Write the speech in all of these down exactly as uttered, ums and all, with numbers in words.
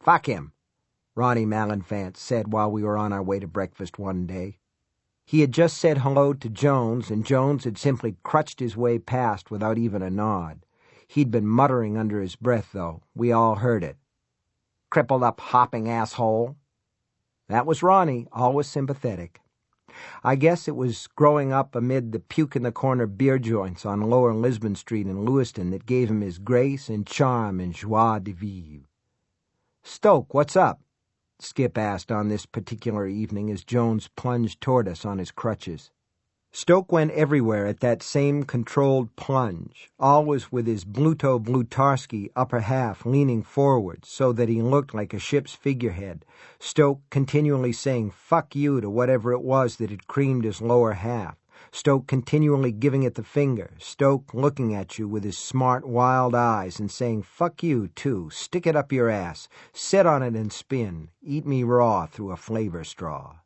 Fuck him, Ronnie Malenfant said while we were on our way to breakfast one day. He had just said hello to Jones, and Jones had simply crutched his way past without even a nod. He'd been muttering under his breath, though. We all heard it. Crippled up hopping asshole. That was Ronnie, always sympathetic. I guess it was growing up amid the puke-in-the-corner beer joints on Lower Lisbon Street in Lewiston that gave him his grace and charm and joie de vivre. "Stoke, what's up?" Skip asked on this particular evening as Jones plunged toward us on his crutches. Stoke went everywhere at that same controlled plunge, always with his Bluto Blutarski upper half leaning forward so that he looked like a ship's figurehead, Stoke continually saying fuck you to whatever it was that had creamed his lower half, Stoke continually giving it the finger, Stoke looking at you with his smart, wild eyes and saying fuck you, too, stick it up your ass, sit on it and spin, eat me raw through a flavor straw.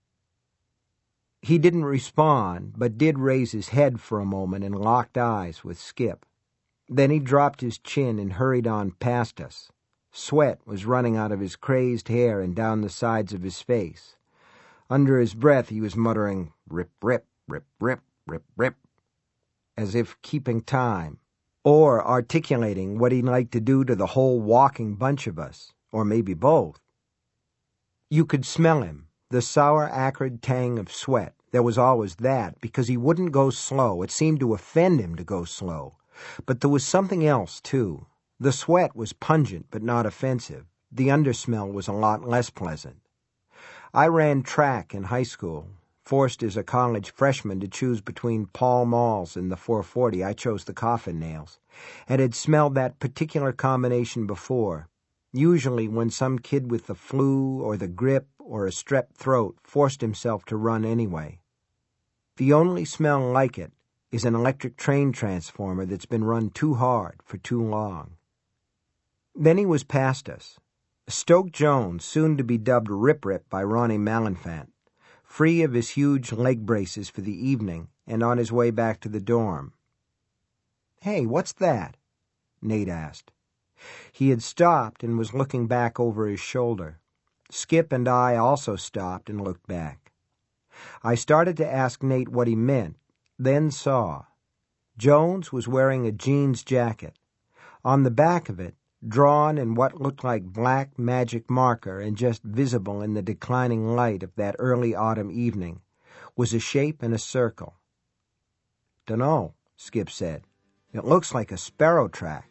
He didn't respond, but did raise his head for a moment and locked eyes with Skip. Then he dropped his chin and hurried on past us. Sweat was running out of his crazed hair and down the sides of his face. Under his breath he was muttering, rip, rip, rip, rip, rip, rip, as if keeping time, or articulating what he'd like to do to the whole walking bunch of us, or maybe both. You could smell him. The sour, acrid tang of sweat. There was always that, because he wouldn't go slow. It seemed to offend him to go slow. But there was something else, too. The sweat was pungent but not offensive. The undersmell was a lot less pleasant. I ran track in high school. Forced as a college freshman to choose between Pall Malls and the four forty, I chose the coffin nails, and had smelled that particular combination before. Usually when some kid with the flu or the grip or a strep throat forced himself to run anyway. The only smell like it is an electric train transformer that's been run too hard for too long. Then he was past us. Stoke Jones, soon to be dubbed Rip Rip by Ronnie Malenfant, free of his huge leg braces for the evening and on his way back to the dorm. "Hey, what's that?" Nate asked. He had stopped and was looking back over his shoulder. Skip and I also stopped and looked back. I started to ask Nate what he meant, then saw. Jones was wearing a jeans jacket. On the back of it, drawn in what looked like black magic marker and just visible in the declining light of that early autumn evening, was a shape in a circle. "Dunno," Skip said. "It looks like a sparrow track."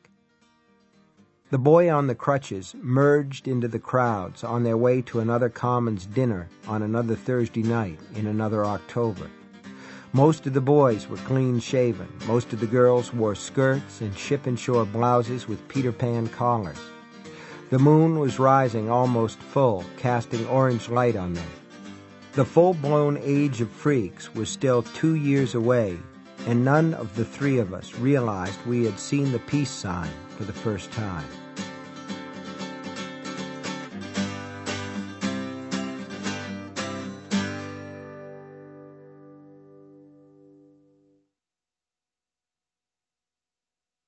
The boy on the crutches merged into the crowds on their way to another Commons dinner on another Thursday night in another October. Most of the boys were clean-shaven. Most of the girls wore skirts and ship-and-shore blouses with Peter Pan collars. The moon was rising almost full, casting orange light on them. The full-blown age of freaks was still two years away, and none of the three of us realized we had seen the peace sign for the first time.